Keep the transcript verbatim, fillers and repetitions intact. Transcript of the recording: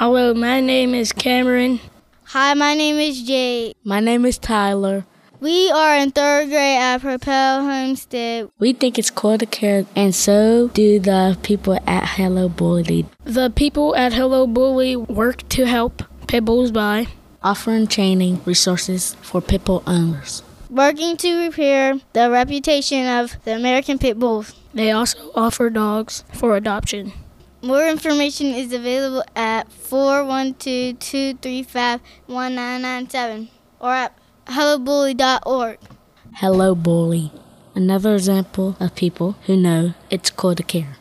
Hello, my name is Cameron. Hi, my name is Jade. My name is Tyler. We are in third grade at Propel Homestead. We think it's cool to care, and so do the people at Hello Bully. The people at Hello Bully work to help pit bulls by offering training resources for pit bull owners, working to repair the reputation of the American pit bulls. They also offer dogs for adoption. More information is available at four one two, two three five, one nine nine seven or at hello bully dot org. Hello Bully, another example of people who know it's cool to care.